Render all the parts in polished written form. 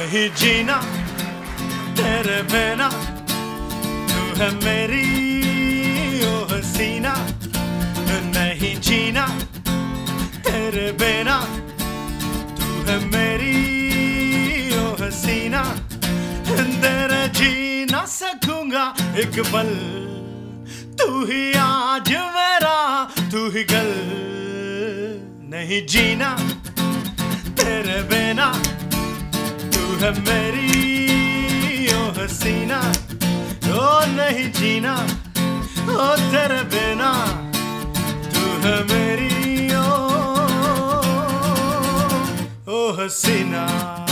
नहीं जीना तेरे बिना, तू है मेरी ओ हसीना। नहीं जीना तेरे बिना, तू है मेरी ओ हसीना। तेरे जी ना सकूंगा एक पल, तू ही आज मेरा, तू ही कल। नहीं जीना तेरे बिना, तू है मेरी ओ हसीना। ओ नहीं जीना ओ तेरे बिना, तू है मेरी ओ हसीना।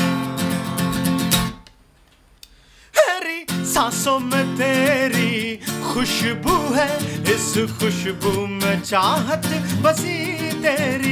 मेरी सांसों में तेरी खुशबू है, इस खुशबू में चाहत बसी तेरी।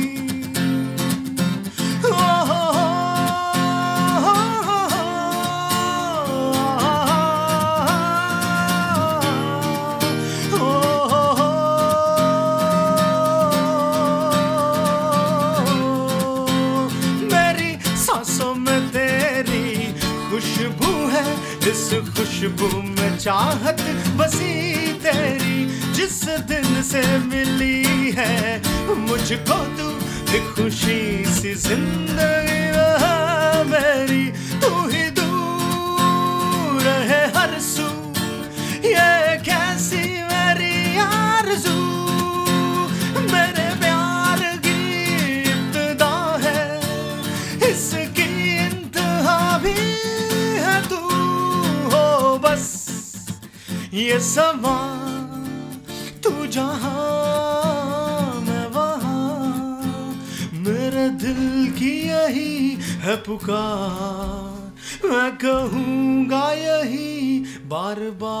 सांसों में तेरी खुशबू है, इस खुशबू में चाहत बसी तेरी। जिस दिन से मिली है मुझको तू, एक खुशी सी जिंदगी है मेरी। तू ही दूर है हर सू, ये कैसी मेरी आरज़ू। मेरे प्यार की इब्तिदा है, इसकी इंतहा भी है तू। हो बस ये समा, तू जहां मैं वहां। मेरे दिल की यही है पुकार, मैं कहूँगा यही बार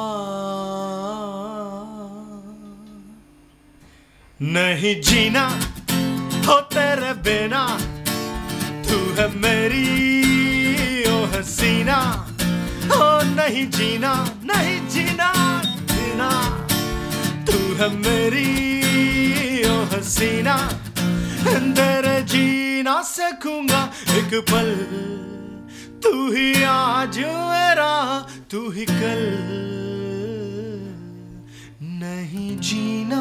बार। नहीं जीना हो तेरे बिना, तू है मेरी ओ हसीना। ओ नहीं जीना, नहीं जीना जीना, तू है मेरी ओ हसीना। तेरे जी ना सकूंगा एक पल, तू ही आज मेरा, तू ही कल। नहीं जीना